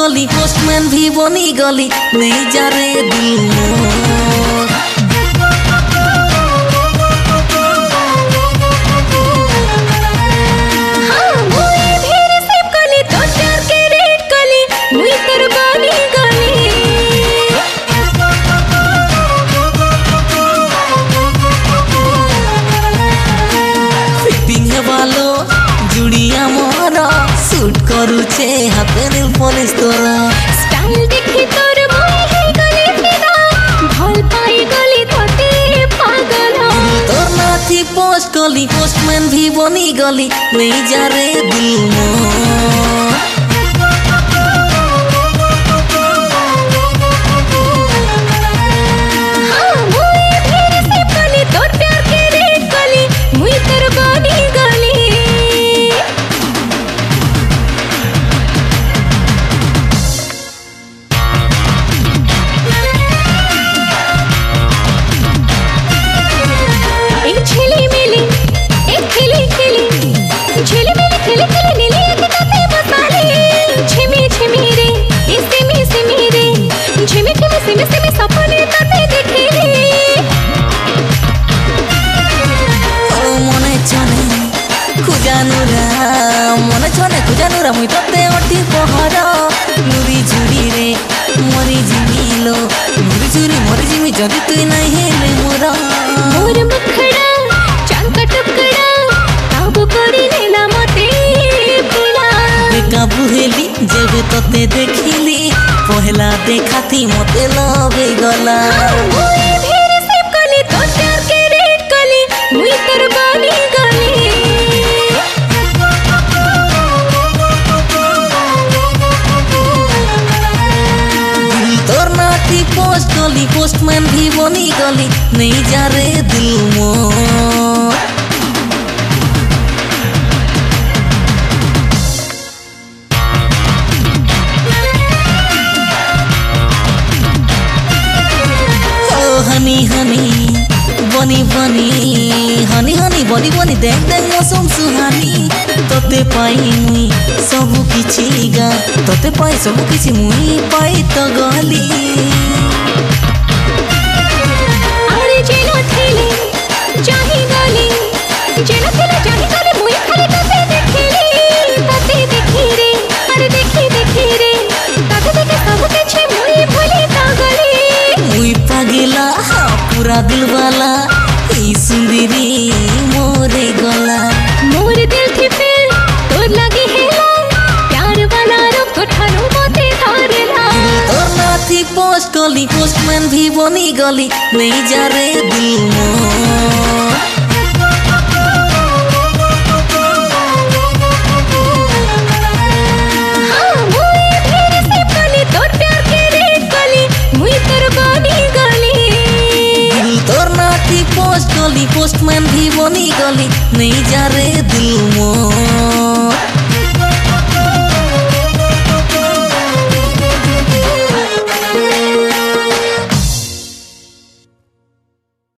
कली पोस्टमैन भी बनी गली नहीं जा रे दिल मोर। जुड़िया मोरा सूट करूचे हाथे नील पॉलिश तोरा स्टाइल देखि तोर मोई हे गली फिदा भल पाई गली तोते पागल तोर नाथी पोस्ट कली पोस्टमैन भी बनी गली नहीं जा रे दिल मोर। मने छने खुजानुरा मुई तते अटी पहर नुरी झुरी रे मरी जिमिलो नुरी झुरी मरी जिमि जदी तुई नहीं हेले मोरा मोर मुखड़ा चांका टुकड़ा काबू करी लेला मते बिना बेकाबू हेली जेबे तते देखिली पहला देखाती मते लगे गला पोस्ट गली पोस्टमैन भी बनी गली नहीं जा रे दिल मोर। ओ हनी हनी बनी बनी हनी हनी बनी बनी देख देख मौसम सुहानी तोते पाई मुई सबु किछि गा तोते पाई सबु किछि मुई पाई तो गली अरे जेनो थेले चाही गली जेनो थेले चाही गली मुई खाली तते देखी रे अरे देखी रे तते देखे सब किछि मुई भूली तो गली मुई पागला पूरा दिल वाला ई सुंदरी मोरे गला मोर दिल थी फिर तोर लगी हेला प्यार वाला रूप तो ठानु मते धारला तोर नाथी पोस्ट कली पोस्टमैन भी बनी गली नहीं जा रे दिल मोर। पोस्टमैन भी बनी गली नहीं जा रे दिल मोर।